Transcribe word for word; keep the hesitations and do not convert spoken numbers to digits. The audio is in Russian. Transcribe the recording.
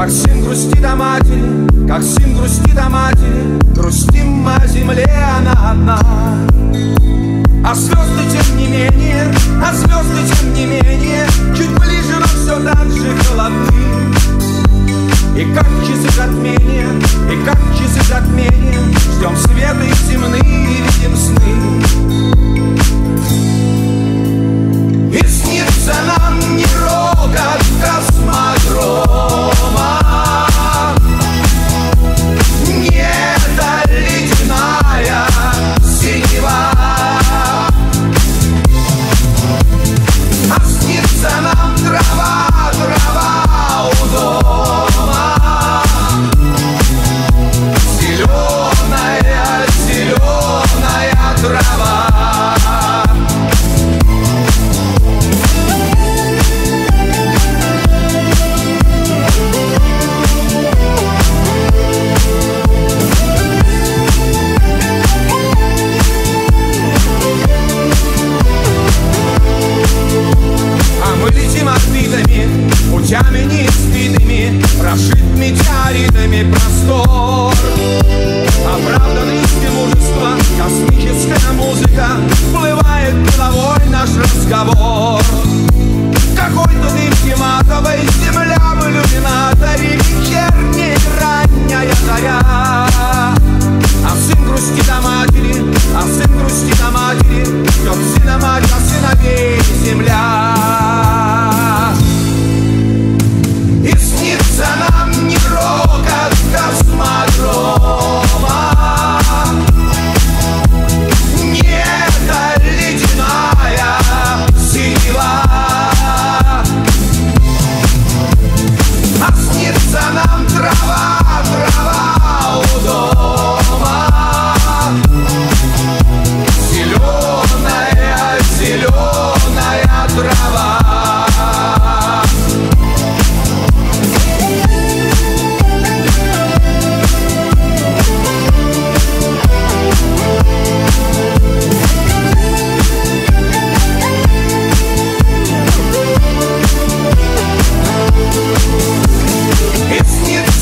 Как сын грустит о матери, как сын грустит о матери, грустим мы о земле, она одна. А звезды тем не менее, а звезды тем не менее, чуть ближе, но все так же холодны. И как часы затмения, и как часы затмения, ждем света и темны, и видим сны. И снится нам не рокот космодрома, не эта ледяная синева, а снится нам трава, трава у дома, зеленая, зеленая трава. Мы летим орбитами, путями неиспитыми, прошит метеоритами простор. Оправданный мужества, космическая музыка, всплывает головой наш разговор. Какой-то дымки матовой, земля в иллюминаторе, вечерняя ранняя заря. А сын грустит о матери, а сын грустит о матери, ждет сына мать, а сыновей земля. И снится нам не рокот космодрома, не эта ледяная синева, а снится нам трава, трава у дома, зеленая, зеленая трава. И снится